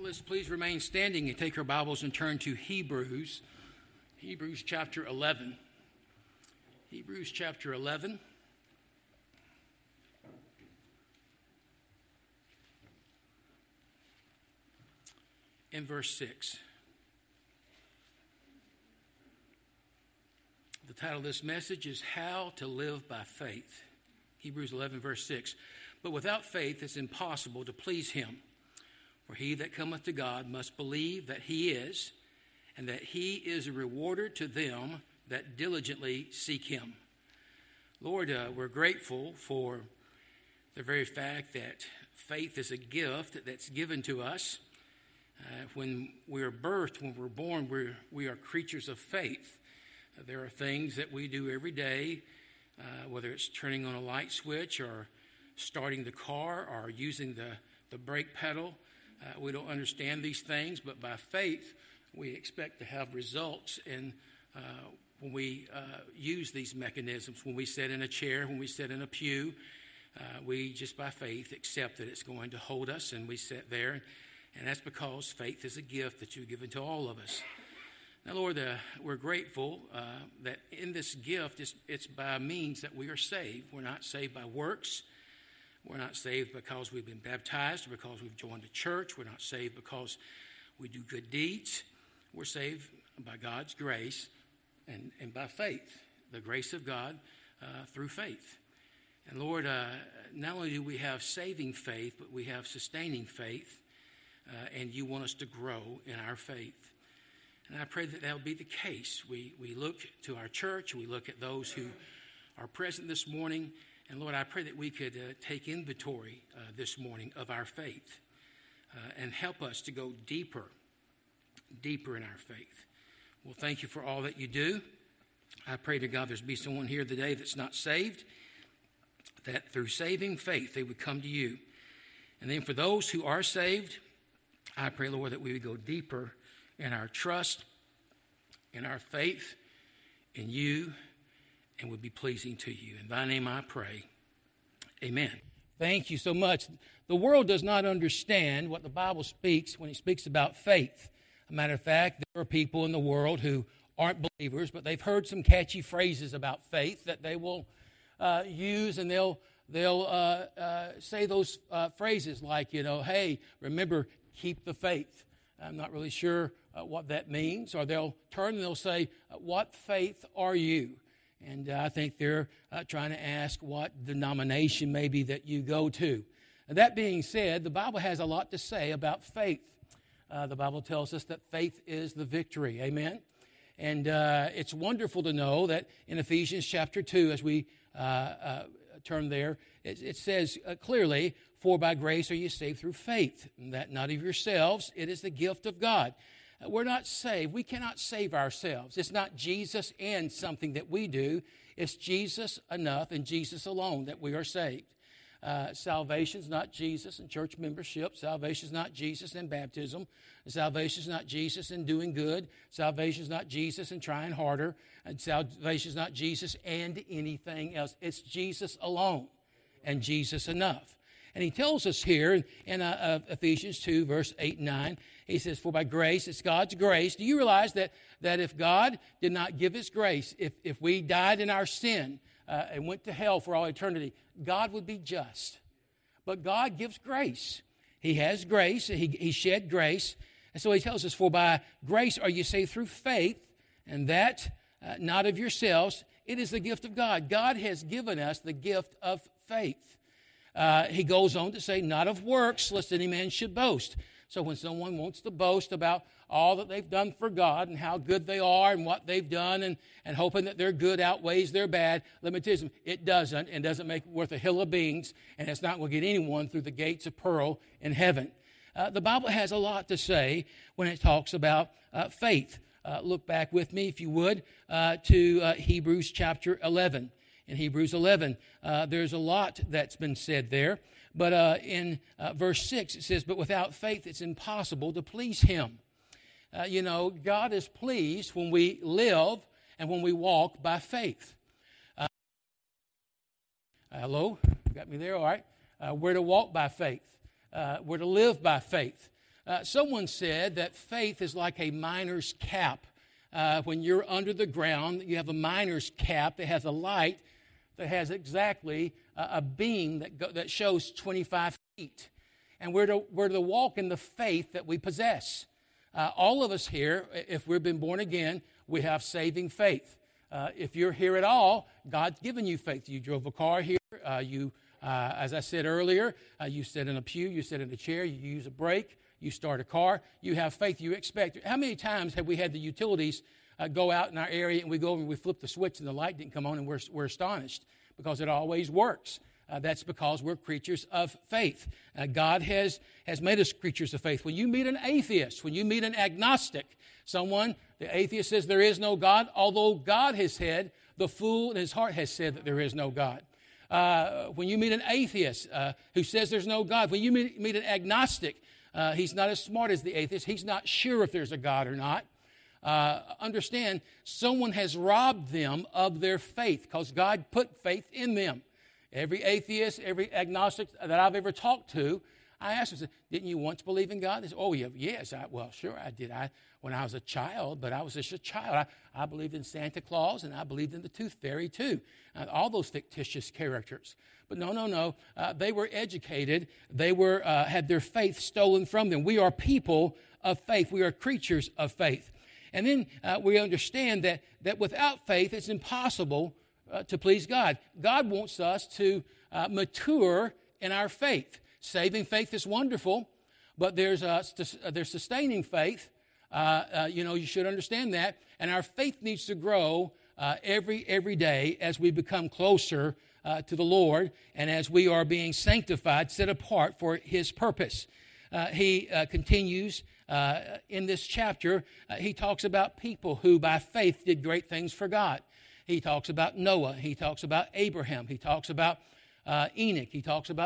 Let's please remain standing and take our Bibles and turn to Hebrews chapter 11. Hebrews chapter 11. In verse 6. The title of this message is How to Live by Faith. Hebrews 11, verse 6. But without faith it's impossible to please him. For he that cometh to God must believe that he is, and that he is a rewarder to them that diligently seek him. Lord, we're grateful for the very fact that faith is a gift that's given to us. When we are birthed, when we're born, we are creatures of faith. There are things that we do every day, whether it's turning on a light switch or starting the car or using the brake pedal. We don't understand these things, but by faith, we expect to have results when we use these mechanisms. When we sit in a chair, when we sit in a pew, we just by faith accept that it's going to hold us, and we sit there. And that's because faith is a gift that you've given to all of us. Now, Lord, we're grateful that in this gift, it's by means that we are saved. We're not saved by works. We're not saved because we've been baptized or because we've joined a church. We're not saved because we do good deeds. We're saved by God's grace and by faith, the grace of God through faith. And Lord, not only do we have saving faith, but we have sustaining faith, and you want us to grow in our faith. And I pray that will be the case. We look to our church, we look at those who are present this morning, and Lord, I pray that we could take inventory this morning of our faith and help us to go deeper in our faith. Well, thank you for all that you do. I pray to God there's be someone here today that's not saved, that through saving faith they would come to you. And then for those who are saved, I pray, Lord, that we would go deeper in our trust, in our faith, in you, and would be pleasing to you. In thy name I pray. Amen. Thank you so much. The world does not understand what the Bible speaks when it speaks about faith. As a matter of fact, there are people in the world who aren't believers, but they've heard some catchy phrases about faith that they will use, and they'll say those phrases like, hey, remember, keep the faith. I'm not really sure what that means. Or they'll turn and they'll say, what faith are you? And I think they're trying to ask what denomination maybe that you go to. And that being said, the Bible has a lot to say about faith. The Bible tells us that faith is the victory. Amen? And it's wonderful to know that in Ephesians chapter 2, as we turn there, it says clearly, for by grace are you saved through faith, and that not of yourselves, it is the gift of God. We're not saved. We cannot save ourselves. It's not Jesus and something that we do. It's Jesus enough and Jesus alone that we are saved. Salvation is not Jesus and church membership. Salvation is not Jesus and baptism. Salvation is not Jesus and doing good. Salvation is not Jesus and trying harder. And salvation is not Jesus and anything else. It's Jesus alone and Jesus enough. And he tells us here in Ephesians 2, verse 8 and 9, he says, for by grace, it's God's grace. Do you realize that if God did not give his grace, if we died in our sin and went to hell for all eternity, God would be just. But God gives grace. He has grace. He shed grace. And so he tells us, for by grace are you saved through faith, and that not of yourselves. It is the gift of God. God has given us the gift of faith. He goes on to say, not of works, lest any man should boast. So when someone wants to boast about all that they've done for God and how good they are and what they've done and hoping that their good outweighs their bad, let me tell you something, it doesn't, and doesn't make it worth a hill of beans, and it's not going to get anyone through the gates of pearl in heaven. The Bible has a lot to say when it talks about faith. Look back with me, if you would, to Hebrews chapter 11. In Hebrews 11, there's a lot that's been said there. But in verse 6, it says, but without faith, it's impossible to please him. God is pleased when we live and when we walk by faith. Hello? Got me there? All right. We're to walk by faith. We're to live by faith. Someone said that faith is like a miner's cap. When you're under the ground, you have a miner's cap that has a light that has exactly a beam that shows 25 feet. And we're to walk in the faith that we possess. All of us here, if we've been born again, we have saving faith. If you're here at all, God's given you faith. You drove a car here. As I said earlier, you sit in a pew, you sit in a chair, you use a brake, you start a car. You have faith. You expect. How many times have we had the utilities go out in our area and we go over and we flip the switch and the light didn't come on and we're astonished because it always works. That's because we're creatures of faith. God has made us creatures of faith. When you meet an atheist, when you meet an agnostic, the atheist says there is no God, although God has said, the fool in his heart has said that there is no God. When you meet an atheist who says there's no God, when you meet an agnostic, he's not as smart as the atheist. He's not sure if there's a God or not. Understand, someone has robbed them of their faith because God put faith in them. Every atheist, every agnostic that I've ever talked to, I asked them, didn't you once believe in God? They said, oh, yeah, yes. Well, sure, I did. When I was a child, but I was just a child. I believed in Santa Claus, and I believed in the Tooth Fairy, too. All those fictitious characters. But no. They were educated. They had their faith stolen from them. We are people of faith. We are creatures of faith. And then we understand that without faith, it's impossible to please God. God wants us to mature in our faith. Saving faith is wonderful, but there's sustaining faith. You should understand that. And our faith needs to grow every day as we become closer to the Lord and as we are being sanctified, set apart for His purpose. He continues in this chapter. He talks about people who by faith did great things for God. He talks about Noah. He talks about Abraham. He talks about Enoch. He talks about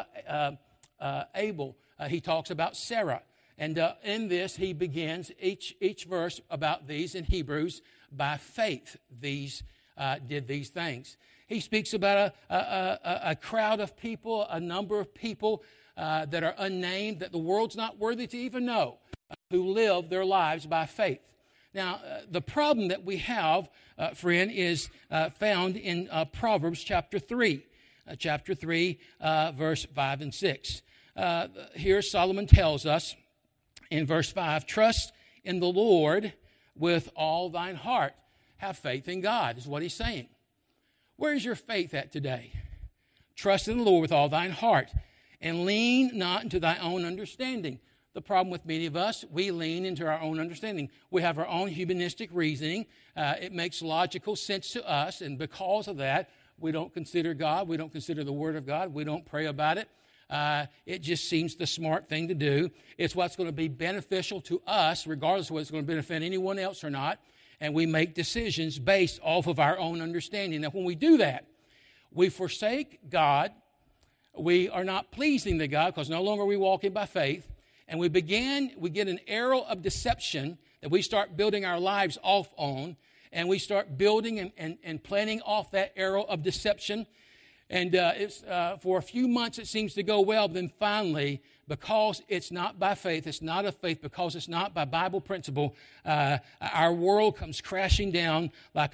Abel. He talks about Sarah. And in this, he begins each verse about these in Hebrews. By faith, these did these things. He speaks about a crowd of people, a number of people that are unnamed, that the world's not worthy to even know, who live their lives by faith. Now, the problem that we have, friend, is found in Proverbs chapter 3. Chapter 3, verse 5 and 6. Here Solomon tells us in verse 5, trust in the Lord with all thine heart. Have faith in God, is what he's saying. Where's your faith at today? Trust in the Lord with all thine heart, and lean not into thy own understanding. The problem with many of us, we lean into our own understanding. We have our own humanistic reasoning. It makes logical sense to us, and because of that, we don't consider God. We don't consider the Word of God. We don't pray about it. It just seems the smart thing to do. It's what's going to be beneficial to us, regardless of whether it's going to benefit anyone else or not. And we make decisions based off of our own understanding. Now, when we do that, we forsake God. We are not pleasing to God because no longer are we walking by faith. And we get an arrow of deception that we start building our lives off on. And we start building and planning off that arrow of deception. And for a few months it seems to go well, but then finally, because it's not by faith, it's not of faith, because it's not by Bible principle, our world comes crashing down like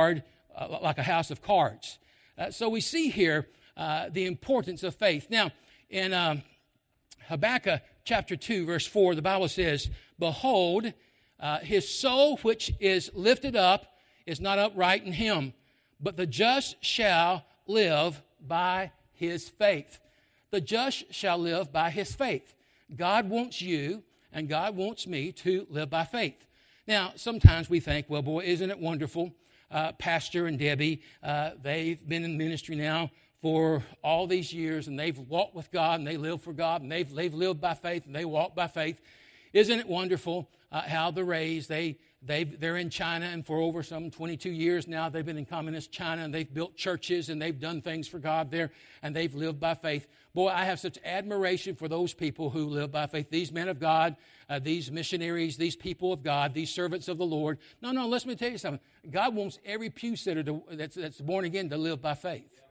a house of cards. So we see here the importance of faith. Now, in Habakkuk chapter 2, verse 4, the Bible says, behold, his soul which is lifted up is not upright in him, but the just shall live by his faith. The just shall live by his faith. God wants you and God wants me to live by faith. Now, sometimes we think, well, boy, isn't it wonderful? Pastor and Debbie, they've been in ministry now for all these years, and they've walked with God, and they live for God, and they've lived by faith, and they walk by faith. Isn't it wonderful how the Rays, they're in China, and for over some 22 years now, they've been in communist China, and they've built churches, and they've done things for God there, and they've lived by faith. Boy, I have such admiration for those people who live by faith. These men of God, these missionaries, these people of God, these servants of the Lord. No, let me tell you something. God wants every pew sitter that's born again to live by faith.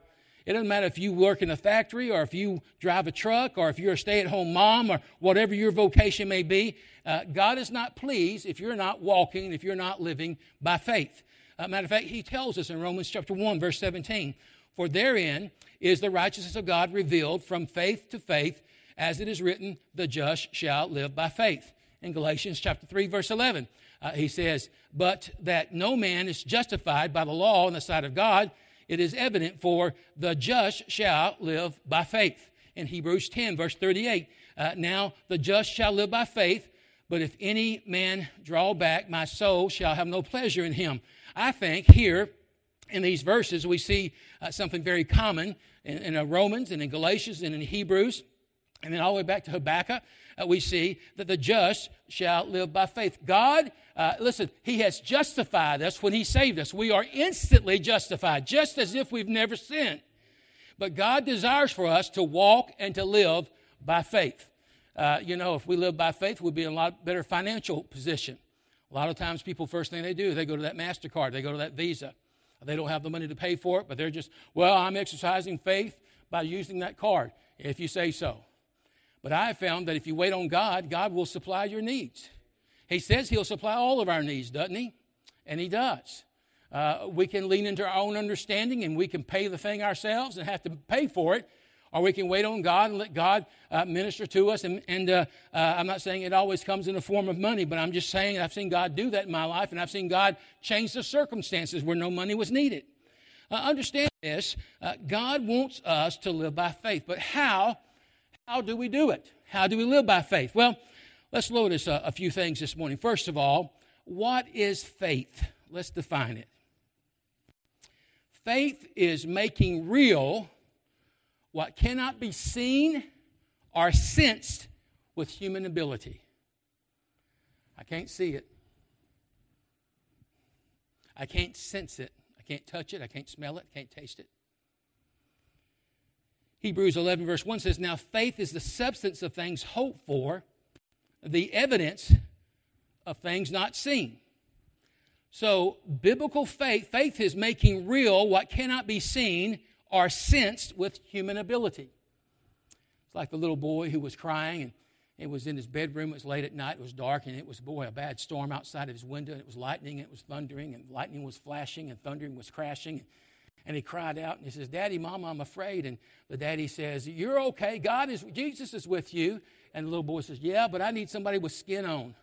It doesn't matter if you work in a factory or if you drive a truck or if you're a stay-at-home mom or whatever your vocation may be. God is not pleased if you're not walking, if you're not living by faith. Matter of fact, he tells us in Romans chapter 1, verse 17, for therein is the righteousness of God revealed from faith to faith, as it is written, the just shall live by faith. In Galatians chapter 3, verse 11, he says, but that no man is justified by the law in the sight of God, it is evident, for the just shall live by faith. In Hebrews 10, verse 38, now the just shall live by faith, but if any man draw back, my soul shall have no pleasure in him. I think here in these verses we see something very common in Romans and in Galatians and in Hebrews, and then all the way back to Habakkuk. We see that the just shall live by faith. God, listen, he has justified us when he saved us. We are instantly justified, just as if we've never sinned. But God desires for us to walk and to live by faith. If we live by faith, we'll be in a lot better financial position. A lot of times people, first thing they do, they go to that MasterCard, they go to that Visa. They don't have the money to pay for it, but they're just, I'm exercising faith by using that card, if you say so. But I have found that if you wait on God, God will supply your needs. He says he'll supply all of our needs, doesn't he? And he does. We can lean into our own understanding and we can pay the thing ourselves and have to pay for it. Or we can wait on God and let God minister to us. And I'm not saying it always comes in the form of money, but I'm just saying I've seen God do that in my life, and I've seen God change the circumstances where no money was needed. Understand this. God wants us to live by faith. But how do we do it? How do we live by faith? Well, let's notice a few things this morning. First of all, what is faith? Let's define it. Faith is making real what cannot be seen or sensed with human ability. I can't see it. I can't sense it. I can't touch it. I can't smell it. I can't taste it. Hebrews 11 verse 1 says, now faith is the substance of things hoped for, the evidence of things not seen. So biblical faith is making real what cannot be seen or sensed with human ability. It's like the little boy who was crying, and it was in his bedroom. It was late at night. It was dark, and it was, a bad storm outside of his window. And it was lightning, and it was thundering, and lightning was flashing, and thundering was crashing. And he cried out, and he says, Daddy, Mama, I'm afraid. And the daddy says, you're okay. Jesus is with you. And the little boy says, yeah, but I need somebody with skin on.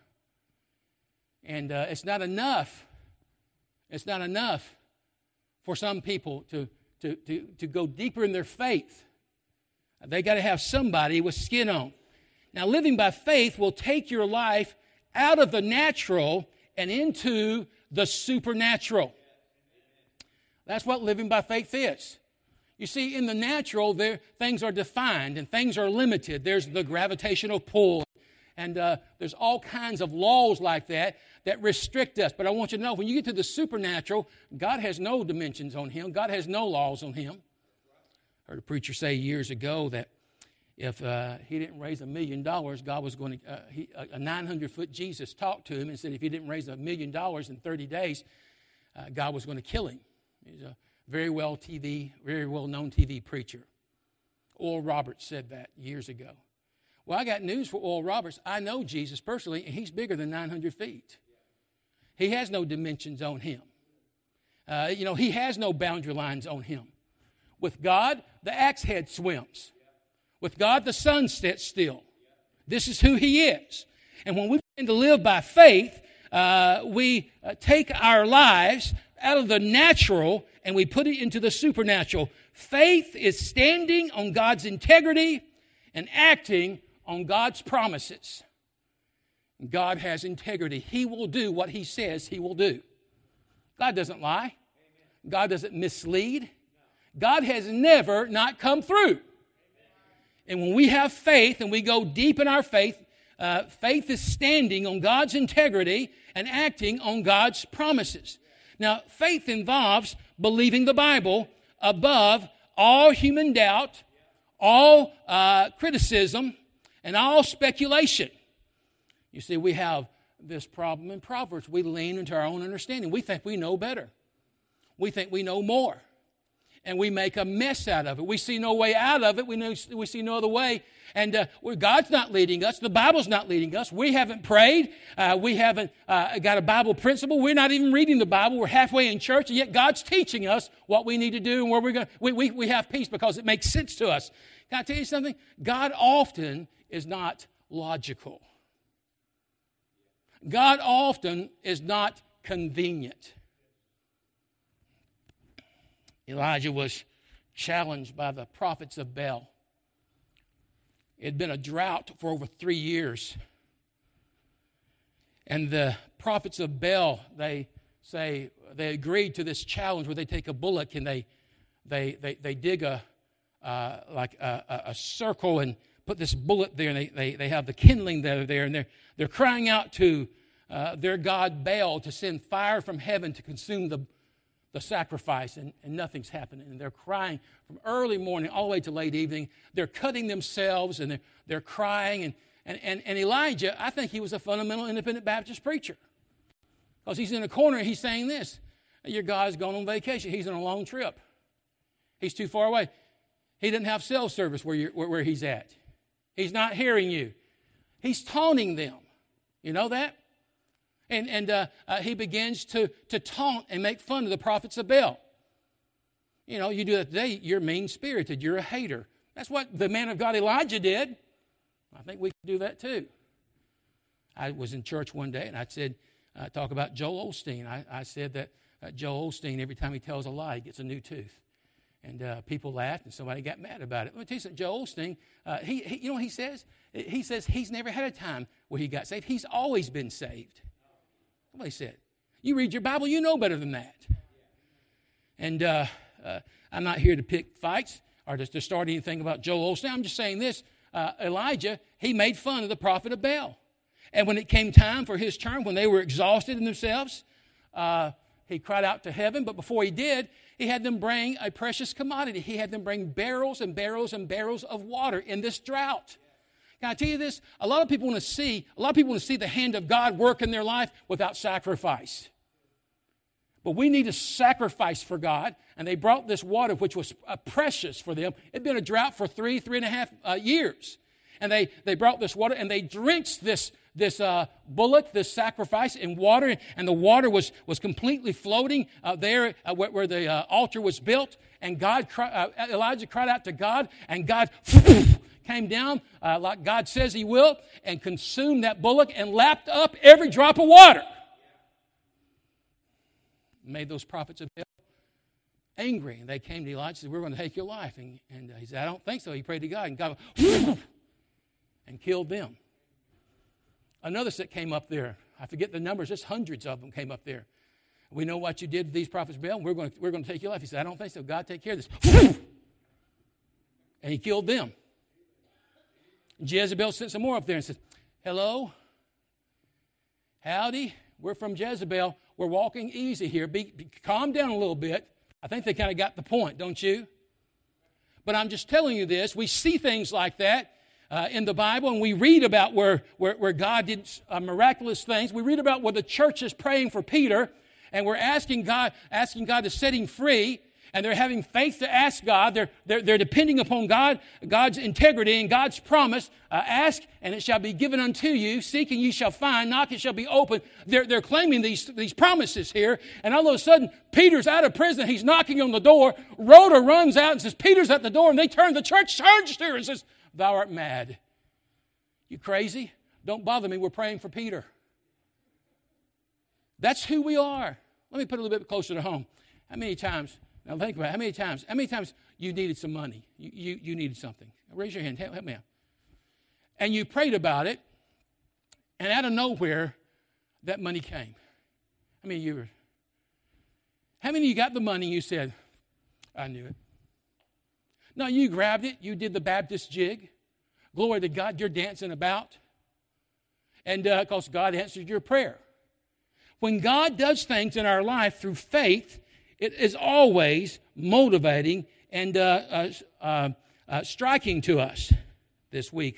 And it's not enough. It's not enough for some people to go deeper in their faith. They got to have somebody with skin on. Now, living by faith will take your life out of the natural and into the supernatural. That's what living by faith is. You see, in the natural, things are defined and things are limited. There's the gravitational pull, and there's all kinds of laws like that restrict us. But I want you to know, when you get to the supernatural, God has no dimensions on him. God has no laws on him. I heard a preacher say years ago that if he didn't raise $1 million, God was going to, a 900-foot Jesus talked to him and said if he didn't raise $1 million in 30 days, God was going to kill him. He's a very well-known TV preacher. Oral Roberts said that years ago. Well, I got news for Oral Roberts. I know Jesus personally, and he's bigger than 900 feet. He has no dimensions on him. He has no boundary lines on him. With God, the axe head swims. With God, the sun sits still. This is who he is. And when we begin to live by faith, we take our lives out of the natural and we put it into the supernatural. Faith is standing on God's integrity and acting on God's promises. God has integrity. He will do what he says he will do. God doesn't lie. God doesn't mislead. God has never not come through. And when we have faith and we go deep in our faith, faith is standing on God's integrity and acting on God's promises. Now, faith involves believing the Bible above all human doubt, all criticism, and all speculation. You see, we have this problem in Proverbs. We lean into our own understanding. We think we know better. We think we know more. and we make a mess out of it. We see no way out of it. We see no other way. And God's not leading us. The Bible's not leading us. We haven't prayed. We haven't got a Bible principle. We're not even reading the Bible. We're halfway in church, and yet God's teaching us what we need to do and where we're going. We have peace because it makes sense to us. Can I tell you something? God often is not logical. God often is not convenient. Elijah was challenged by the prophets of Baal. It had been a drought for over 3 years. And the prophets of Baal, they agreed to this challenge where they take a bullock and they dig a circle and put this bullet there, and they have the kindling there, and they're crying out to their god Baal to send fire from heaven to consume the sacrifice, and nothing's happening. And they're crying from early morning all the way to late evening. They're cutting themselves, and they're crying. And Elijah, I think he was a fundamental independent Baptist preacher, because he's in a corner and he's saying this: your God's gone on vacation. He's on a long trip. He's too far away. He doesn't have cell service where he's at. He's not hearing you. He's taunting them. You know that? And he begins to taunt and make fun of the prophets of Baal. You know, you do that today, you're mean-spirited. You're a hater. That's what the man of God Elijah did. I think we can do that too. I was in church one day, and I said, talk about Joel Osteen. I said that Joel Osteen, every time he tells a lie, he gets a new tooth. And people laughed, and somebody got mad about it. Let me tell you something. Joel Osteen, he you know what he says? He says he's never had a time where he got saved. He's always been saved. Somebody said, you read your Bible, you know better than that. And I'm not here to pick fights or to start anything about Joel Osteen. I'm just saying this. Elijah, he made fun of the prophet of Baal. And when it came time for his turn, when they were exhausted in themselves, he cried out to heaven. But before he did, he had them bring a precious commodity. He had them bring barrels and barrels and barrels of water in this drought. Can I tell you this? A lot of people want to see the hand of God work in their life without sacrifice. But we need a sacrifice for God, and they brought this water, which was precious for them. It had been a drought for 3.5 years. And they brought this water, and they drenched this bullock, this sacrifice, in water, and the water was completely floating there where the altar was built. And Elijah cried out to God, and God came down like God says he will, and consumed that bullock and lapped up every drop of water. Made those prophets of Baal angry, and they came to Elijah and said, we're going to take your life. And he said, I don't think so. He prayed to God, and God and killed them. Another set came up there. I forget the numbers. Just hundreds of them came up there. We know what you did to these prophets of Baal. We're going to take your life. He said, I don't think so. God, take care of this. And he killed them. Jezebel sent some more up there and said, hello, howdy, we're from Jezebel. We're walking easy here. Calm down a little bit. I think they kind of got the point, don't you? But I'm just telling you this. We see things like that in the Bible, and we read about where God did miraculous things. We read about where the church is praying for Peter, and we're asking God to set him free. And they're having faith to ask God. They're depending upon God's integrity and God's promise. Ask, and it shall be given unto you. Seek, and ye shall find. Knock, it shall be opened. They're claiming these promises here. And all of a sudden, Peter's out of prison. He's knocking on the door. Rhoda runs out and says, Peter's at the door. And the church turns to her and says, thou art mad. You crazy? Don't bother me. We're praying for Peter. That's who we are. Let me put it a little bit closer to home. How many times... Now think about it. How many times you needed some money? You needed something. Raise your hand. Help me out. And you prayed about it, and out of nowhere, that money came. How many of you got the money and you said, I knew it? No, you grabbed it. You did the Baptist jig. Glory to God, you're dancing about. And because God answered your prayer. When God does things in our life through faith, it is always motivating and striking to us. This week,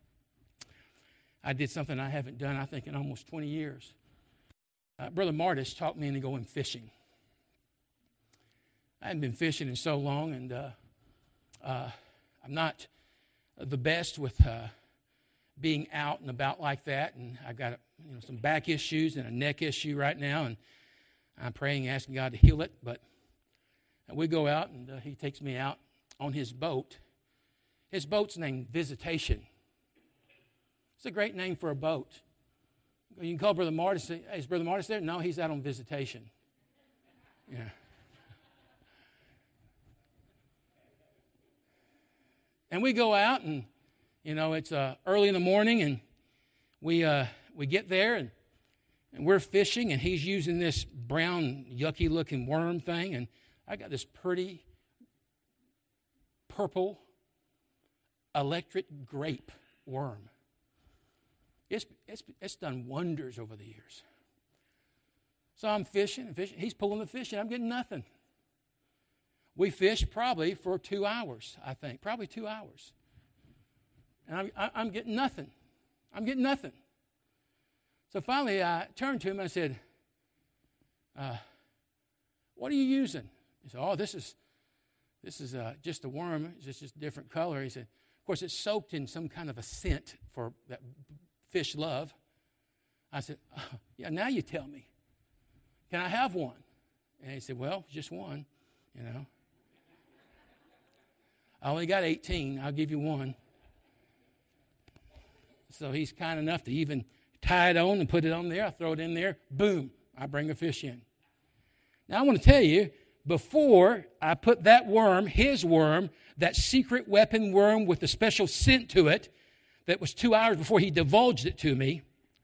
I did something I haven't done, I think, in almost 20 years. Brother Martis taught me into going fishing. I haven't been fishing in so long, and I'm not the best with being out and about like that. And I got some back issues and a neck issue right now, and I'm praying, asking God to heal it. But we go out, and he takes me out on his boat. His boat's named Visitation. It's a great name for a boat. You can call Brother Marty. Say, hey, is Brother Marty there? No, he's out on visitation. Yeah. And we go out, and it's early in the morning, and we get there, and we're fishing, and he's using this brown, yucky-looking worm thing, and I got this pretty purple electric grape worm. It's done wonders over the years. So I'm fishing and fishing. He's pulling the fish, and I'm getting nothing. We fished probably for 2 hours, I think. Probably 2 hours. And I'm getting nothing. I'm getting nothing. So finally I turned to him and I said, what are you using? He said, oh, this is just a worm. It's just a different color. He said, of course, it's soaked in some kind of a scent for that fish love. I said, oh, yeah, now you tell me. Can I have one? And he said, well, just one, I only got 18. I'll give you one. So he's kind enough to even tie it on and put it on there. I throw it in there. Boom. I bring a fish in. Now, I want to tell you, before I put that worm, his worm, that secret weapon worm with the special scent to it, that was 2 hours before he divulged it to me,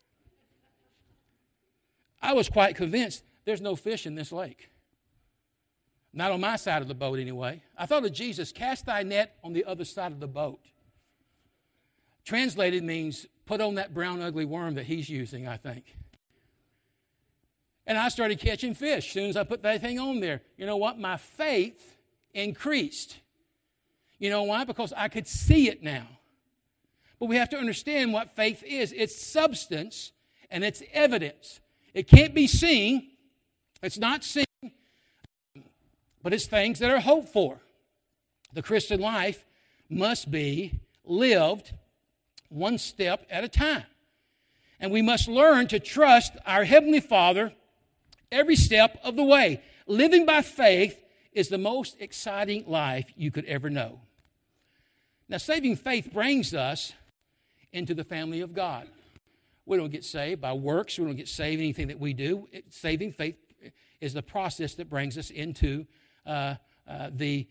I was quite convinced there's no fish in this lake. Not on my side of the boat, anyway. I thought of Jesus, cast thy net on the other side of the boat. Translated means put on that brown, ugly worm that he's using, I think. And I started catching fish as soon as I put that thing on there. You know what? My faith increased. You know why? Because I could see it now. But we have to understand what faith is. It's substance and it's evidence. It can't be seen. It's not seen. But it's things that are hoped for. The Christian life must be lived one step at a time. And we must learn to trust our Heavenly Father every step of the way. Living by faith is the most exciting life you could ever know. Now, saving faith brings us into the family of God. We don't get saved by works. We don't get saved anything that we do. Saving faith is the process that brings us into the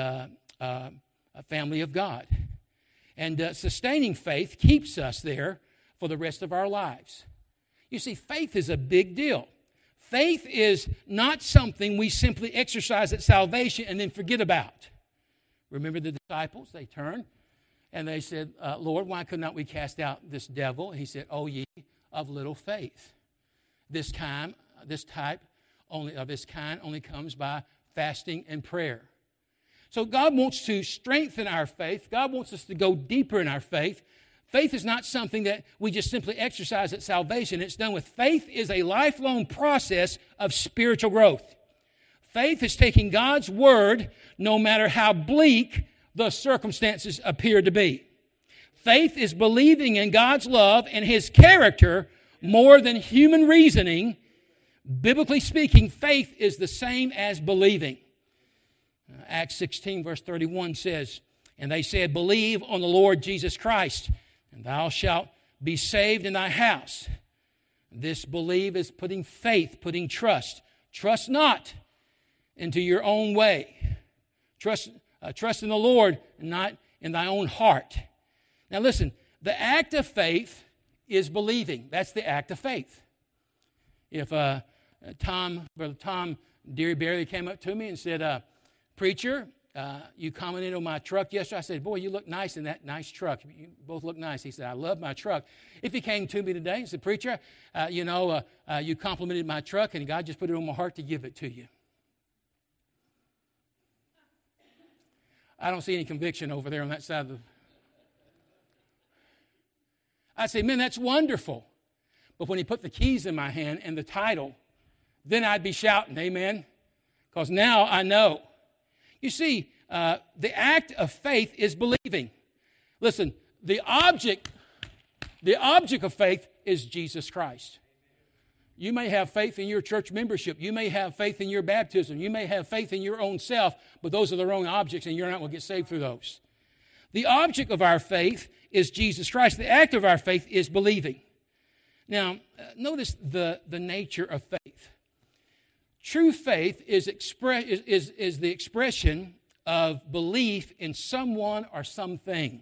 family of God. And sustaining faith keeps us there for the rest of our lives. You see, faith is a big deal. Faith is not something we simply exercise at salvation and then forget about. Remember the disciples? They turned and they said, Lord, why could not we cast out this devil? He said, O ye of little faith. This type only comes by fasting and prayer. So God wants to strengthen our faith. God wants us to go deeper in our faith. Faith is not something that we just simply exercise at salvation. It's done with faith is a lifelong process of spiritual growth. Faith is taking God's word no matter how bleak the circumstances appear to be. Faith is believing in God's love and His character more than human reasoning. Biblically speaking, faith is the same as believing. Acts 16 verse 31 says, and they said, believe on the Lord Jesus Christ, and thou shalt be saved in thy house. This believe is putting faith, putting trust. Trust not into your own way. Trust in the Lord and not in thy own heart. Now listen, the act of faith is believing. That's the act of faith. If Brother Tom Dearyberry came up to me and said, preacher, you commented on my truck yesterday. I said, boy, you look nice in that nice truck. You both look nice. He said, I love my truck. If he came to me today and said, preacher, you complimented my truck and God just put it on my heart to give it to you. I don't see any conviction over there on that side of the... I say, man, that's wonderful. But when he put the keys in my hand and the title, then I'd be shouting, amen? Because now I know You see, the act of faith is believing. Listen, the object of faith is Jesus Christ. You may have faith in your church membership. You may have faith in your baptism. You may have faith in your own self, but those are the wrong objects, and you're not going to get saved through those. The object of our faith is Jesus Christ. The act of our faith is believing. Now, notice the nature of faith. True faith is the expression of belief in someone or something.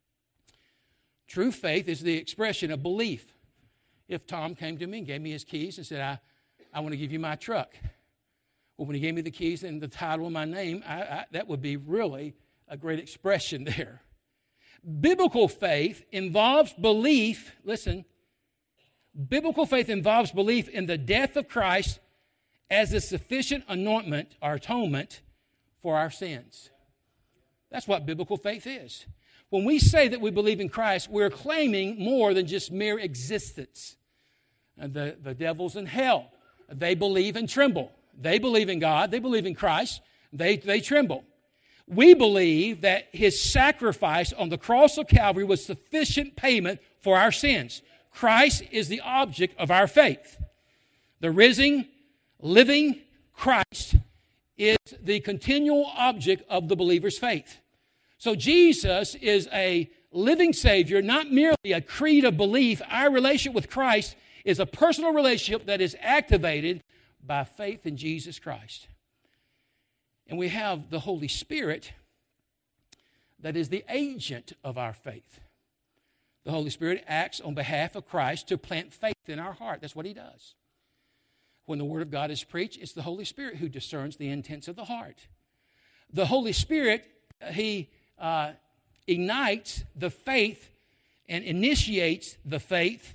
True faith is the expression of belief. If Tom came to me and gave me his keys and said, I want to give you my truck. Well, when he gave me the keys and the title of my name, that would be really a great expression there. Biblical faith involves belief, listen, biblical faith involves belief in the death of Christ as a sufficient anointment or atonement for our sins. That's what biblical faith is. When we say that we believe in Christ, we're claiming more than just mere existence. The devil's in hell. They believe and tremble. They believe in God. They believe in Christ. They tremble. We believe that his sacrifice on the cross of Calvary was sufficient payment for our sins. Christ is the object of our faith. The risen, living Christ is the continual object of the believer's faith. So Jesus is a living Savior, not merely a creed of belief. Our relationship with Christ is a personal relationship that is activated by faith in Jesus Christ. And we have the Holy Spirit that is the agent of our faith. The Holy Spirit acts on behalf of Christ to plant faith in our heart. That's what he does. When the Word of God is preached, it's the Holy Spirit who discerns the intents of the heart. The Holy Spirit, he ignites the faith and initiates the faith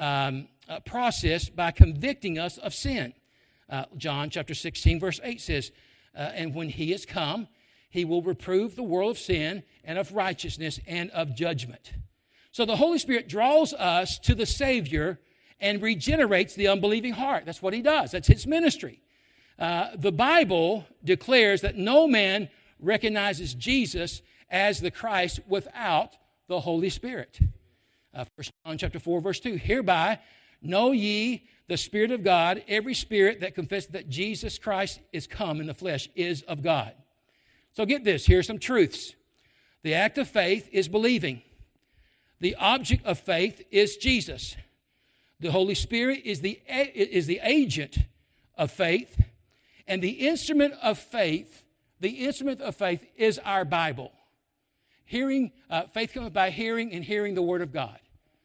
process by convicting us of sin. John chapter 16, verse 8 says, and when he is come, he will reprove the world of sin and of righteousness and of judgment. So the Holy Spirit draws us to the Savior and regenerates the unbelieving heart. That's what he does. That's his ministry. The Bible declares that no man recognizes Jesus as the Christ without the Holy Spirit. 1 John chapter 4, verse 2, hereby know ye the Spirit of God. Every spirit that confesses that Jesus Christ is come in the flesh is of God. So get this. Here are some truths. The act of faith is believing. The object of faith is Jesus. The Holy Spirit is the agent of faith. And the instrument of faith is our Bible. Faith comes by hearing, and hearing the Word of God.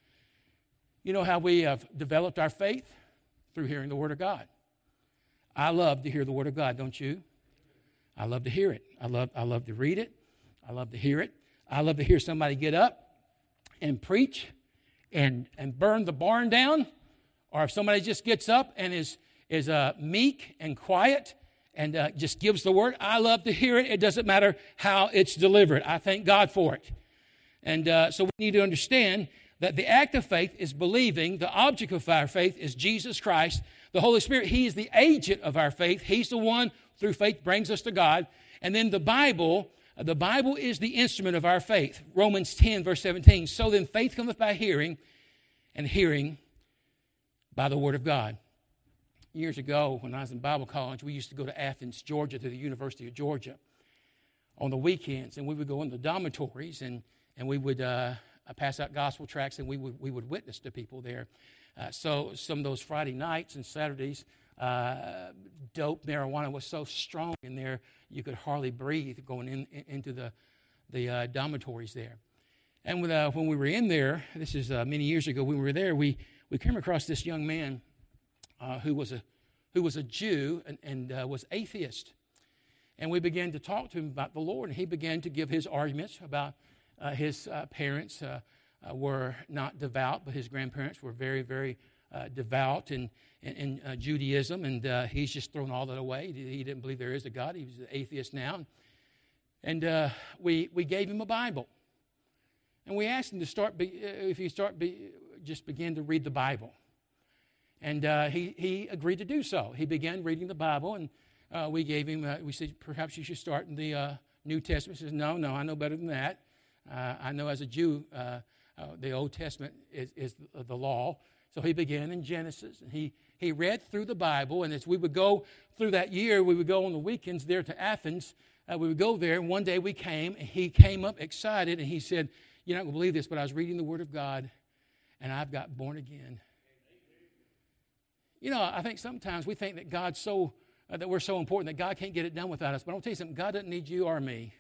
You know how we have developed our faith? Through hearing the Word of God. I love to hear the Word of God, don't you? I love to hear it. I love to read it. I love to hear it. I love to hear somebody get up and preach and burn the barn down. Or if somebody just gets up and is meek and quiet and just gives the word, I love to hear it. It doesn't matter how it's delivered. I thank God for it. And so we need to understand that the act of faith is believing. The object of our faith is Jesus Christ. The Holy Spirit, he is the agent of our faith. He's the one through faith brings us to God. And then the Bible is the instrument of our faith. Romans 10, verse 17. So then faith cometh by hearing, and hearing by the Word of God. Years ago, when I was in Bible college, we used to go to Athens, Georgia, to the University of Georgia on the weekends. And we would go in the dormitories, and we would pass out gospel tracts, and we would witness to people there. So some of those Friday nights and Saturdays, dope marijuana was so strong in there you could hardly breathe going into the dormitories there. And when we were in there, this is many years ago, when we were there, we came across this young man who was a Jew and was atheist. And we began to talk to him about the Lord, and he began to give his arguments about his parents were not devout, but his grandparents were very, very devout in Judaism, and he's just thrown all that away. He didn't believe there is a God. He was an atheist now. And we gave him a Bible. And we asked him to just begin to read the Bible. And he agreed to do so. He began reading the Bible, and we gave him, we said, perhaps you should start in the New Testament. He says, no, I know better than that. I know as a Jew, the Old Testament is the law. So he began in Genesis, and he read through the Bible, and as we would go through that year, we would go on the weekends there to Athens. We would go there, and one day we came, and he came up excited, and he said, you're not going to believe this, but I was reading the Word of God, and I've got born again. You know, I think sometimes we think that God's so, that we're so important that God can't get it done without us. But I'll tell you something, God doesn't need you or me.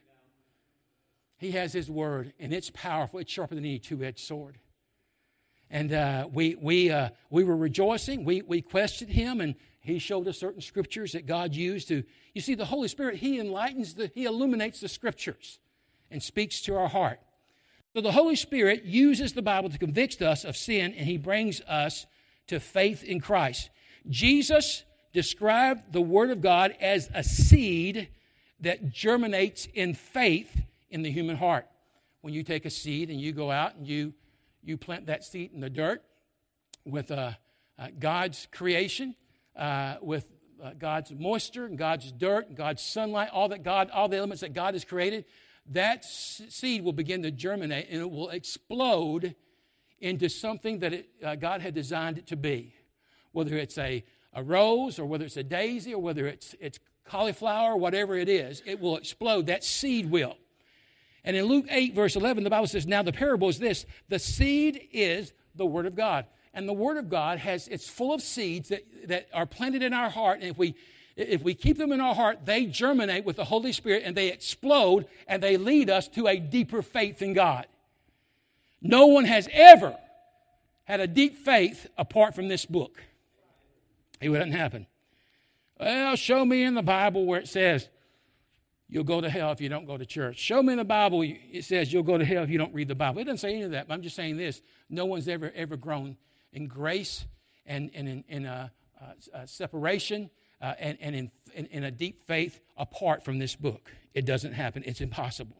He has His Word, and it's powerful. It's sharper than any two-edged sword. And we were rejoicing. We questioned Him, and He showed us certain scriptures that God used to. You see, the Holy Spirit, He illuminates the scriptures and speaks to our heart. So the Holy Spirit uses the Bible to convict us of sin, and He brings us to faith in Christ. Jesus described the Word of God as a seed that germinates in faith in the human heart. When you take a seed and you go out and you plant that seed in the dirt with God's creation, with God's moisture and God's dirt and God's sunlight, all the elements that God has created, that seed will begin to germinate and it will explode into something that God had designed it to be. Whether it's a rose or whether it's a daisy or whether it's cauliflower, whatever it is, it will explode. That seed will. And in Luke 8, verse 11, the Bible says, now the parable is this: the seed is the Word of God. And the Word of God it's full of seeds that are planted in our heart. And if we keep them in our heart, they germinate with the Holy Spirit and they explode and they lead us to a deeper faith in God. No one has ever had a deep faith apart from this book. It wouldn't happen. Well, show me in the Bible where it says you'll go to hell if you don't go to church. Show me in the Bible it says you'll go to hell if you don't read the Bible. It doesn't say any of that, but I'm just saying this. No one's ever grown in grace and in separation and in a deep faith apart from this book. It doesn't happen. It's impossible.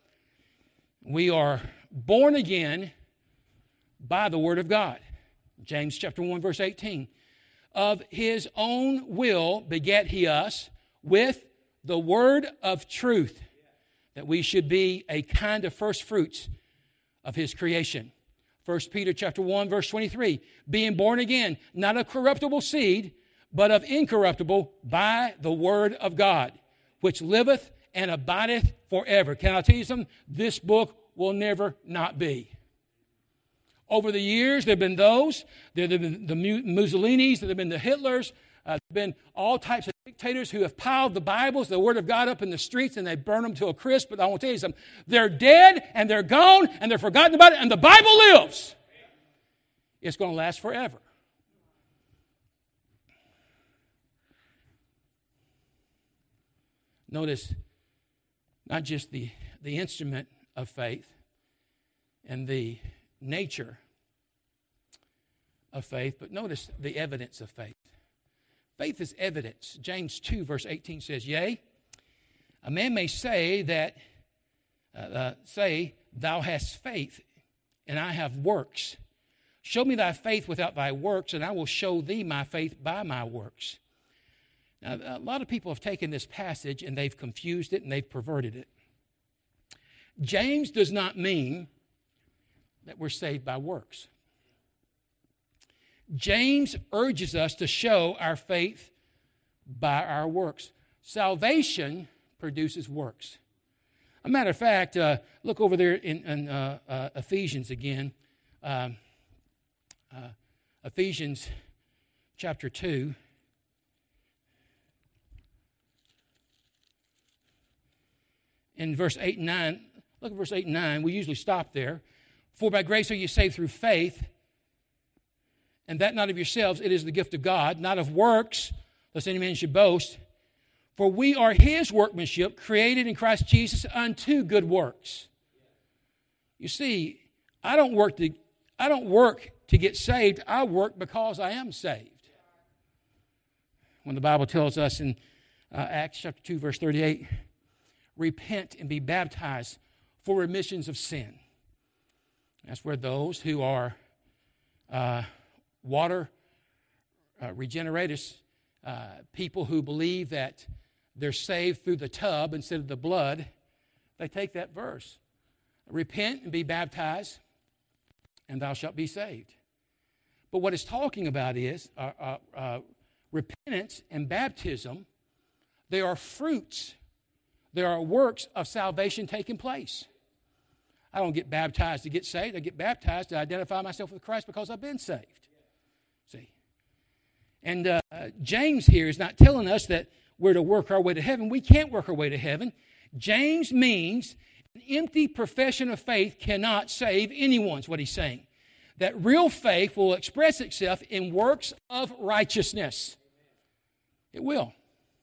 We are born again by the Word of God. James chapter 1, verse 18. Of His own will begat He us with the word of truth, that we should be a kind of first fruits of His creation. 1 Peter chapter 1, verse 23. Being born again, not of corruptible seed, but of incorruptible, by the word of God, which liveth and abideth forever. Can I tell you something? This book will never not be. Over the years, there have been those. There have been the Mussolinis. There have been the Hitlers. There have been all types of dictators who have piled the Bibles, the Word of God, up in the streets, and they burn them to a crisp. But I want to tell you something. They're dead, and they're gone, and they're forgotten about it, and the Bible lives. It's going to last forever. Notice not just the instrument of faith and the nature of faith, but notice the evidence of faith. Faith is evidence. James 2, verse 18 says, yea, a man may say that, thou hast faith, and I have works. Show me thy faith without thy works, and I will show thee my faith by my works. Now, a lot of people have taken this passage and they've confused it and they've perverted it. James does not mean that we're saved by works. James urges us to show our faith by our works. Salvation produces works. A matter of fact, look over there in Ephesians again. Ephesians chapter 2. In verse 8 and 9, look at verse 8 and 9. We usually stop there. For by grace are you saved through faith, and that not of yourselves, it is the gift of God, not of works, lest any man should boast. For we are His workmanship, created in Christ Jesus unto good works. You see, I don't work to get saved. I work because I am saved. When the Bible tells us in Acts chapter 2, verse 38, repent and be baptized for remissions of sin. That's where those who are water regenerators people who believe that they're saved through the tub instead of the blood, they take that verse. Repent and be baptized, and thou shalt be saved. But what it's talking about is repentance and baptism. They are fruits. There are works of salvation taking place. I don't get baptized to get saved. I get baptized to identify myself with Christ because I've been saved. See? And James here is not telling us that we're to work our way to heaven. We can't work our way to heaven. James means an empty profession of faith cannot save anyone, is what he's saying. That real faith will express itself in works of righteousness. It will.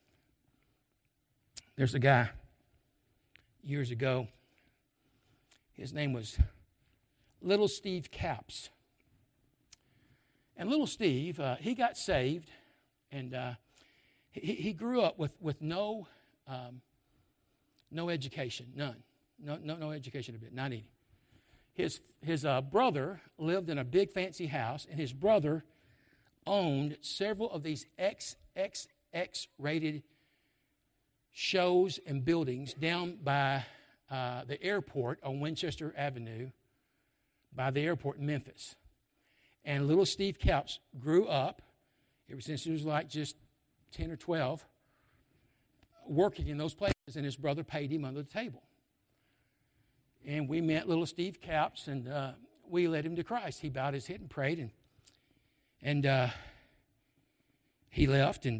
There's a guy years ago. His name was Little Steve Capps. And Little Steve, he got saved, and he grew up with no education, none. No education a bit, not any. His brother lived in a big fancy house, and his brother owned several of these XXX rated shows and buildings down by the airport on Winchester Avenue, by the airport in Memphis. And little Steve Capps grew up, ever since he was like just 10 or 12, working in those places, and his brother paid him under the table. And we met little Steve Capps, and we led him to Christ. He bowed his head and prayed, and he left, and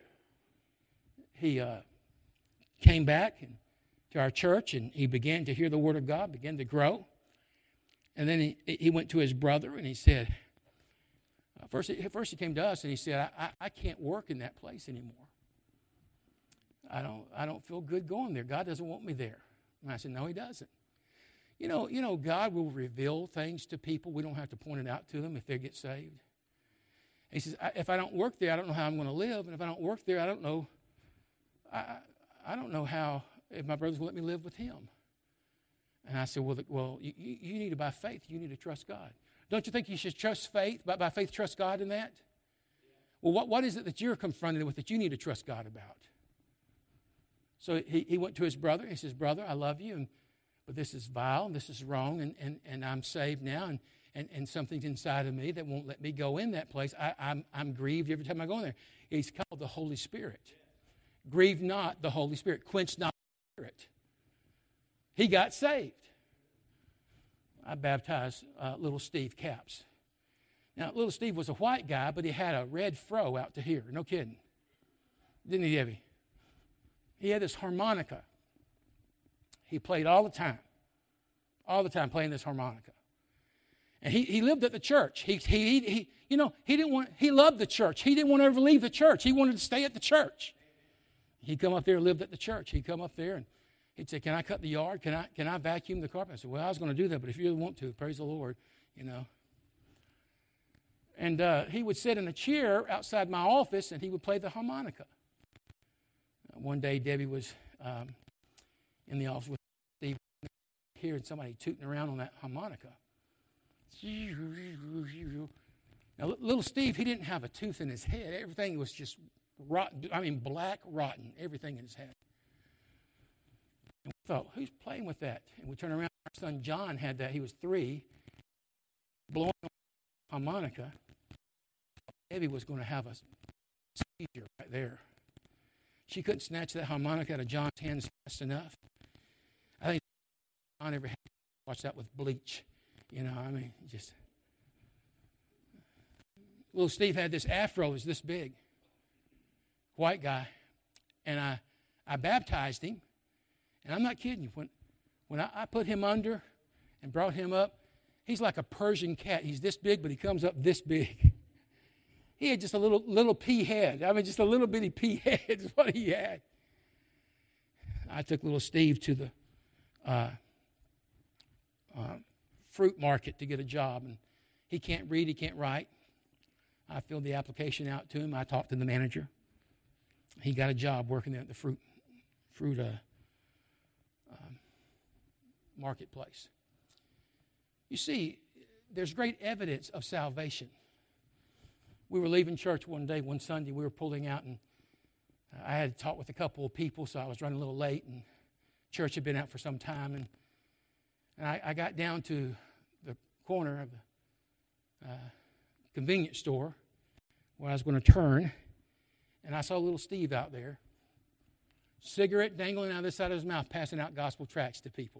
he came back to our church, and he began to hear the Word of God, began to grow. And then he went to his brother, and he said, first he came to us, and he said, I can't work in that place anymore. I don't feel good going there. God doesn't want me there. And I said, no, he doesn't. You know, God will reveal things to people. We don't have to point it out to them if they get saved. He says, if I don't work there, I don't know how I'm going to live. And if I don't work there, I don't know how, if my brother's going to let me live with him. And I said, well, you need to, by faith, you need to trust God. Don't you think you should trust faith, by faith trust God in that? Well, what is it that you're confronted with that you need to trust God about? So he went to his brother. He says, brother, I love you, but this is vile, and this is wrong, and I'm saved now, and something's inside of me that won't let me go in that place. I'm grieved every time I go in there. He's called the Holy Spirit. Grieve not the Holy Spirit. Quench not the Spirit. He got saved. I baptized little Steve Capps. Now, little Steve was a white guy, but he had a red fro out to here. No kidding. Didn't he, Debbie? He had this harmonica. He played all the time playing this harmonica. And he lived at the church. He loved the church. He didn't want to ever leave the church. He wanted to stay at the church. He'd come up there and lived at the church. He'd come up there and he'd say, can I cut the yard? Can I vacuum the carpet? I said, well, I was going to do that, but if you really want to, praise the Lord, And he would sit in a chair outside my office, and he would play the harmonica. One day, Debbie was in the office with Steve, hearing somebody tooting around on that harmonica. Now, little Steve, he didn't have a tooth in his head. Everything was just rotten. Black, rotten, everything in his head. And we thought, who's playing with that? And we turned around. Our son John had that. He was 3, blowing on the harmonica. Debbie was going to have a seizure right there. She couldn't snatch that harmonica out of John's hands fast enough. I think John ever had to watch that with bleach. Just. Little Steve had this afro, it was this big. White guy. And I baptized him. And I'm not kidding you. When I put him under and brought him up, he's like a Persian cat. He's this big, but he comes up this big. He had just a little pea head. Just a little bitty pea head is what he had. I took little Steve to the fruit market to get a job. And he can't read, he can't write. I filled the application out to him. I talked to the manager. He got a job working there at the fruit marketplace. You see, there's great evidence of salvation We were leaving church one Sunday. We were pulling out, and I had to talk with a couple of people, so I was running a little late, and church had been out for some time. And I got down to the corner of the convenience store where I was going to turn, and I saw little Steve out there, cigarette dangling out of the side of his mouth, passing out gospel tracts to people.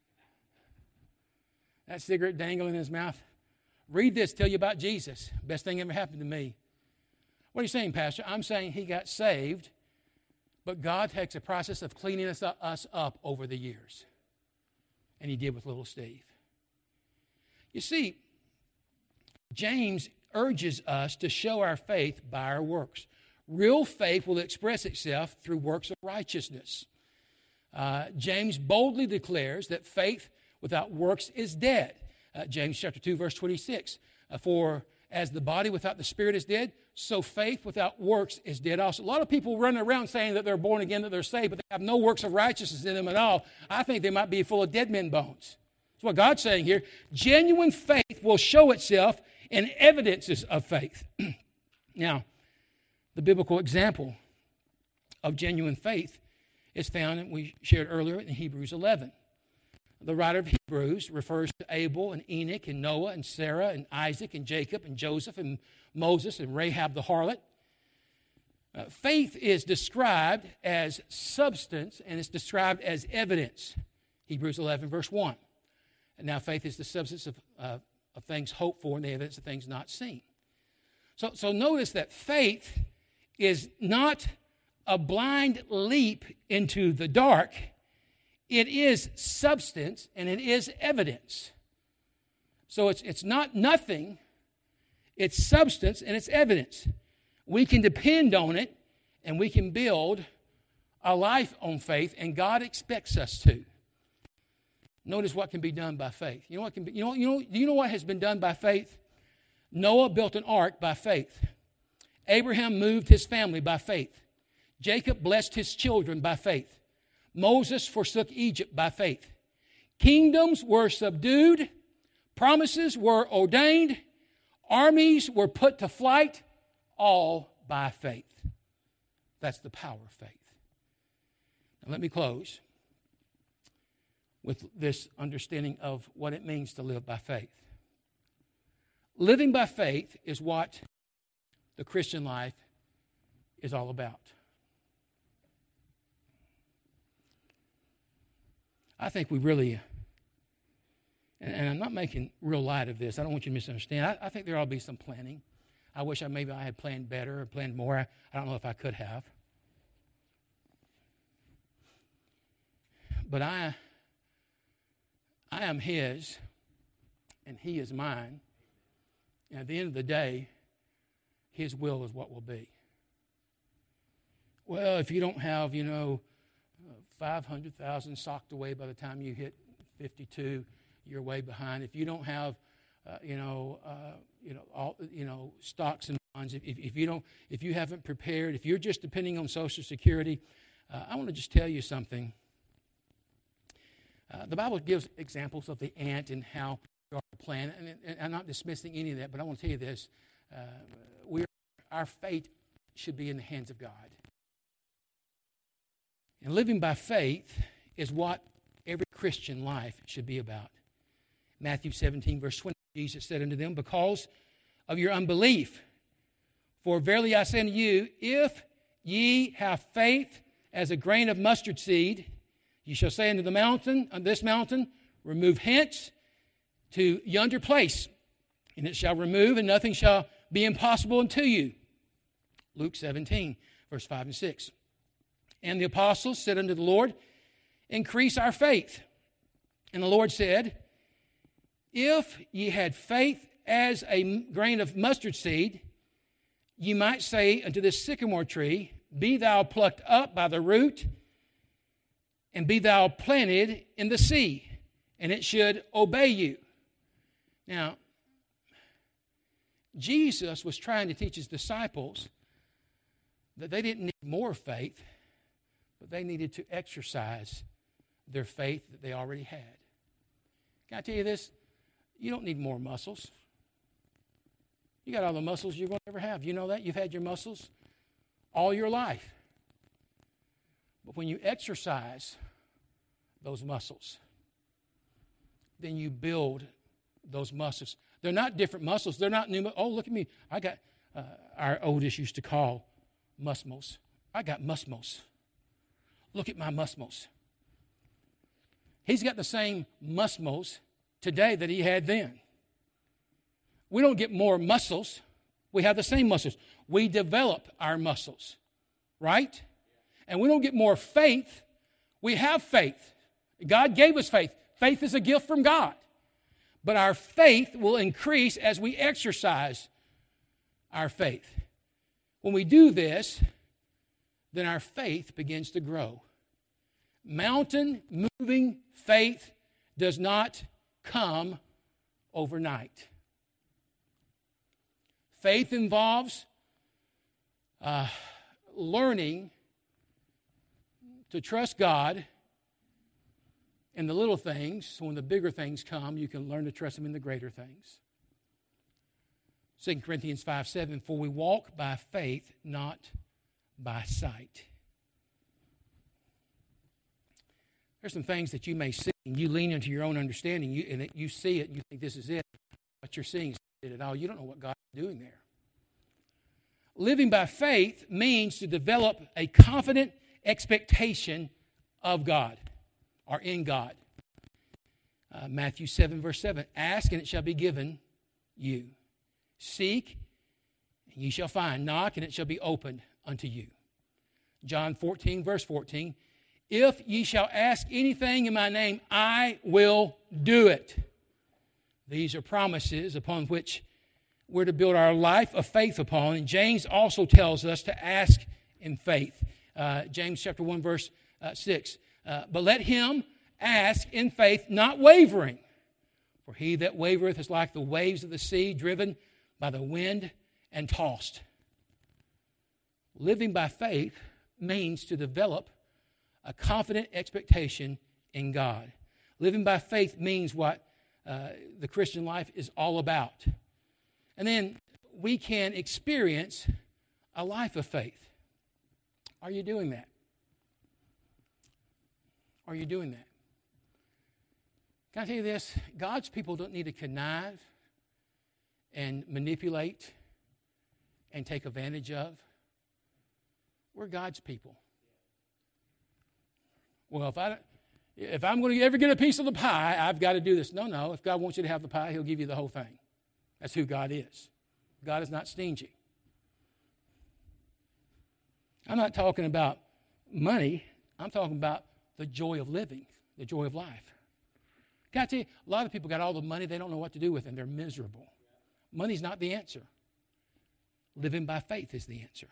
That cigarette dangling in his mouth. Read this, tell you about Jesus. Best thing ever happened to me. What are you saying, Pastor? I'm saying he got saved, but God takes a process of cleaning us up over the years. And he did with little Steve. You see, James urges us to show our faith by our works. Real faith will express itself through works of righteousness. James boldly declares that faith without works is dead. James chapter 2, verse 26. For as the body without the spirit is dead, so faith without works is dead also. A lot of people run around saying that they're born again, that they're saved, but they have no works of righteousness in them at all. I think they might be full of dead men bones. That's what God's saying here. Genuine faith will show itself in evidences of faith. Now, the biblical example of genuine faith is found, and we shared earlier, in Hebrews 11. The writer of Hebrews refers to Abel and Enoch and Noah and Sarah and Isaac and Jacob and Joseph and Moses and Rahab the harlot. Faith is described as substance and it's described as evidence. Hebrews 11, verse 1. And now faith is the substance of things hoped for and the evidence of things not seen. So notice that faith is not a blind leap into the dark. It is substance and it is evidence. So it's not nothing. It's substance and it's evidence. We can depend on it and we can build a life on faith, and God expects us to. Notice what can be done by faith. You know what can be, do you know what has been done by faith? Noah built an ark by faith. Abraham moved his family by faith. Jacob blessed his children by faith. Moses forsook Egypt by faith. Kingdoms were subdued. Promises were ordained. Armies were put to flight, all by faith. That's the power of faith. Now let me close with this understanding of what it means to live by faith. Living by faith is what the Christian life is all about. I think we really, and I'm not making real light of this. I don't want you to misunderstand. I think there ought to be some planning. I wish maybe I had planned better or planned more. I don't know if I could have. But I am His, and He is mine. And at the end of the day, His will is what will be. Well, if you don't have, 500,000 socked away by the time you hit 52, you're way behind. If you don't have, stocks and bonds, if you haven't prepared, if you're just depending on Social Security, I want to just tell you something. The Bible gives examples of the ant and how we are to plan, and I'm not dismissing any of that, but I want to tell you this: our fate should be in the hands of God. And living by faith is what every Christian life should be about. Matthew 17, verse 20, Jesus said unto them, because of your unbelief, for verily I say unto you, if ye have faith as a grain of mustard seed, ye shall say unto this mountain, remove hence to yonder place, and it shall remove, and nothing shall be impossible unto you. Luke 17, verse 5 and 6. And the apostles said unto the Lord, increase our faith. And the Lord said, if ye had faith as a grain of mustard seed, ye might say unto this sycamore tree, be thou plucked up by the root, and be thou planted in the sea, and it should obey you. Now, Jesus was trying to teach his disciples that they didn't need more faith, but they needed to exercise their faith that they already had. Can I tell you this? You don't need more muscles. You got all the muscles you're going to ever have. You know that? You've had your muscles all your life. But when you exercise those muscles, then you build those muscles. They're not different muscles. They're not new. Oh, look at me. I got, our oldest used to call muscles. I got muscles. Look at my muscles. He's got the same muscles today that he had then. We don't get more muscles. We have the same muscles. We develop our muscles, right? And we don't get more faith. We have faith. God gave us faith. Faith is a gift from God. But our faith will increase as we exercise our faith. When we do this, then our faith begins to grow. Mountain-moving faith does not come overnight. Faith involves learning to trust God in the little things. So when the bigger things come, you can learn to trust Him in the greater things. 2 Corinthians 5:7, for we walk by faith, not by sight. There's some things that you may see, and you lean into your own understanding, and you see it, and you think this is it. What you're seeing is it at all. You don't know what God is doing there. Living by faith means to develop a confident expectation of God or in God. Matthew 7, verse 7, ask and it shall be given you. Seek and ye shall find. Knock and it shall be opened unto you. John 14, verse 14, if ye shall ask anything in my name, I will do it. These are promises upon which we're to build our life of faith upon. And James also tells us to ask in faith. James chapter 1, verse 6. But let him ask in faith, not wavering. For he that wavereth is like the waves of the sea, driven by the wind and tossed. Living by faith means to develop a confident expectation in God. Living by faith means what the Christian life is all about. And then we can experience a life of faith. Are you doing that? Are you doing that? Can I tell you this? God's people don't need to connive and manipulate and take advantage of. We're God's people. Well, if I'm going to ever get a piece of the pie, I've got to do this. No. If God wants you to have the pie, He'll give you the whole thing. That's who God is. God is not stingy. I'm not talking about money. I'm talking about the joy of living, the joy of life. Can I tell you, a lot of people got all the money, they don't know what to do with it, and they're miserable. Money's not the answer. Living by faith is the answer.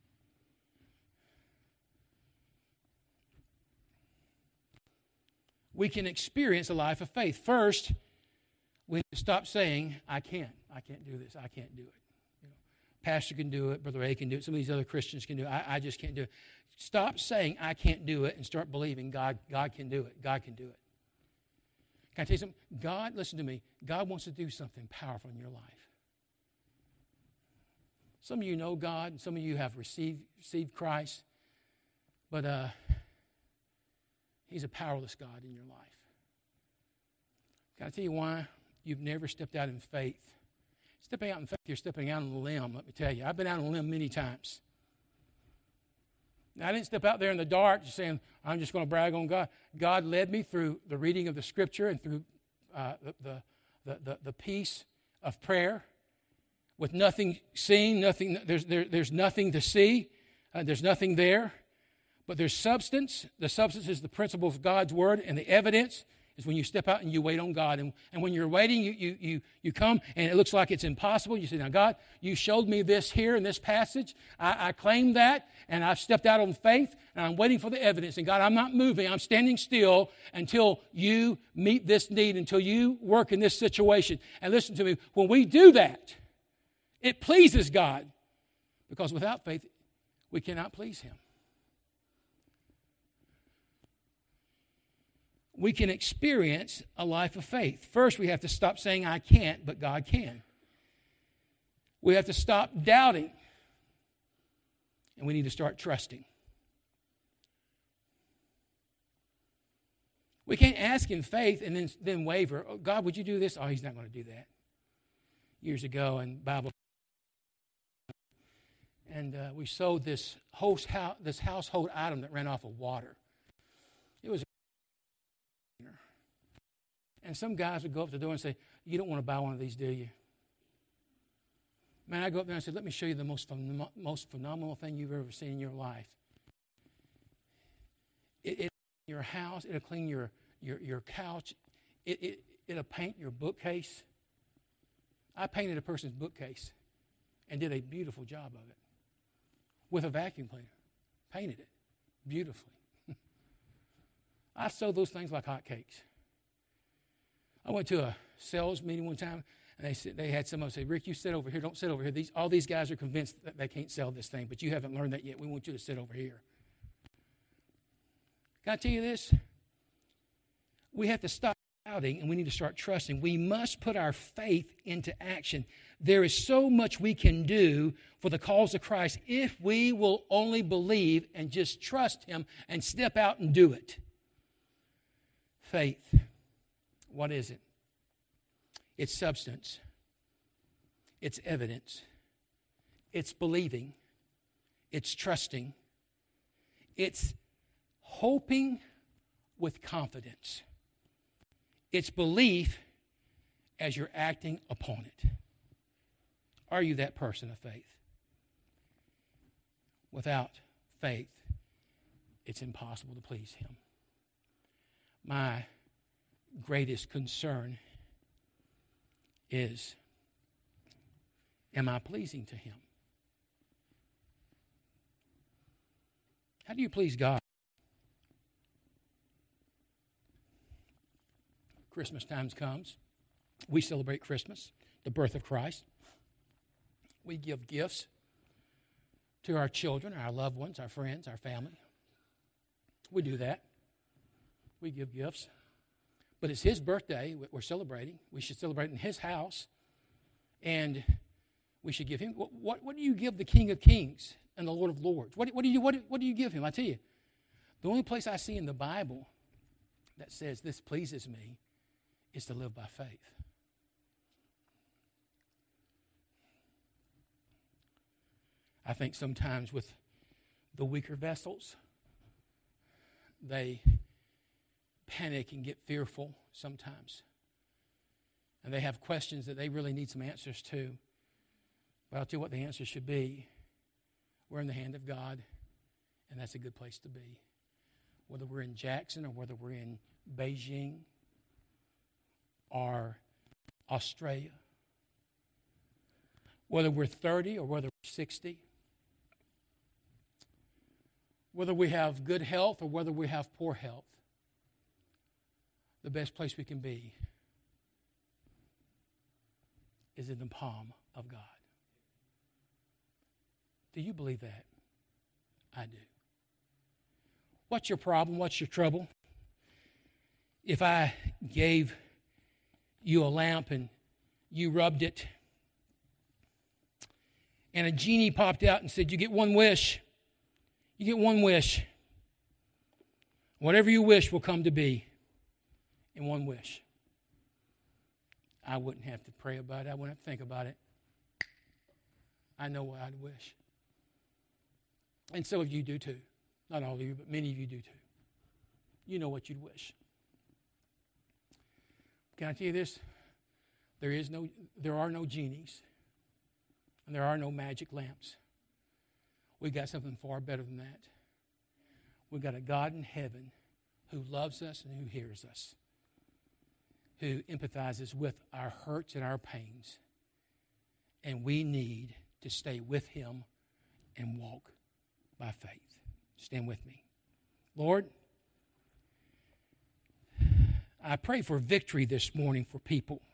We can experience a life of faith. First, we need to stop saying, I can't do this, I can't do it. Pastor can do it, Brother A can do it, some of these other Christians can do it, I just can't do it. Stop saying, I can't do it, and start believing God can do it. God can do it. Can I tell you something? God, listen to me, God wants to do something powerful in your life. Some of you know God, and some of you have received Christ, but He's a powerless God in your life. Can I tell you why? You've never stepped out in faith. Stepping out in faith, you're stepping out on a limb, let me tell you. I've been out on a limb many times. Now, I didn't step out there in the dark just saying, I'm just going to brag on God. God led me through the reading of the Scripture and through the peace of prayer with nothing seen, there's nothing to see, there's nothing there. But there's substance. The substance is the principle of God's Word, and the evidence is when you step out and you wait on God. And when you're waiting, you come, and it looks like it's impossible. You say, now, God, you showed me this here in this passage. I claim that, and I've stepped out on faith, and I'm waiting for the evidence. And God, I'm not moving. I'm standing still until you meet this need, until you work in this situation. And listen to me, when we do that, it pleases God, because without faith, we cannot please Him. We can experience a life of faith. First, we have to stop saying, I can't, but God can. We have to stop doubting. And we need to start trusting. We can't ask in faith and then waver. Oh, God, would you do this? Oh, he's not going to do that. Years ago in Bible, and we sold this household item that ran off of water. It was, and some guys would go up to the door and say, "You don't want to buy one of these, do you?" Man, I go up there and I said, "Let me show you the most phenomenal thing you've ever seen in your life. It'll your house, it'll clean your couch, it'll paint your bookcase." I painted a person's bookcase and did a beautiful job of it with a vacuum cleaner. Painted it beautifully. I sold those things like hotcakes. I went to a sales meeting one time, and they had someone say, "Rick, you sit over here. Don't sit over here. All these guys are convinced that they can't sell this thing, but you haven't learned that yet. We want you to sit over here." Can I tell you this? We have to stop doubting, and we need to start trusting. We must put our faith into action. There is so much we can do for the cause of Christ if we will only believe and just trust Him and step out and do it. Faith. What is it? It's substance. It's evidence. It's believing. It's trusting. It's hoping with confidence. It's belief as you're acting upon it. Are you that person of faith? Without faith, it's impossible to please Him. My greatest concern is, am I pleasing to Him? How do you please God? Christmas time comes. We celebrate Christmas, the birth of Christ. We give gifts to our children, our loved ones, our friends, our family. We do that. We give gifts. But it's His birthday we're celebrating. We should celebrate in His house. And we should give Him. What do you give the King of Kings and the Lord of Lords? What do you give Him? I tell you, the only place I see in the Bible that says this pleases me is to live by faith. I think sometimes with the weaker vessels, they panic and get fearful sometimes. And they have questions that they really need some answers to. But I'll tell you what the answer should be. We're in the hand of God, and that's a good place to be. Whether we're in Jackson or whether we're in Beijing or Australia, whether we're 30 or whether we're 60, whether we have good health or whether we have poor health, the best place we can be is in the palm of God. Do you believe that? I do. What's your problem? What's your trouble? If I gave you a lamp and you rubbed it and a genie popped out and said, "You get one wish. You get one wish. Whatever you wish will come to be in one wish." I wouldn't have to pray about it. I wouldn't have to think about it. I know what I'd wish. And some of you do too. Not all of you, but many of you do too. You know what you'd wish. Can I tell you this? There are no genies, and there are no magic lamps. We've got something far better than that. We've got a God in heaven who loves us and who hears us, who empathizes with our hurts and our pains. And we need to stay with Him and walk by faith. Stand with me. Lord, I pray for victory this morning for people.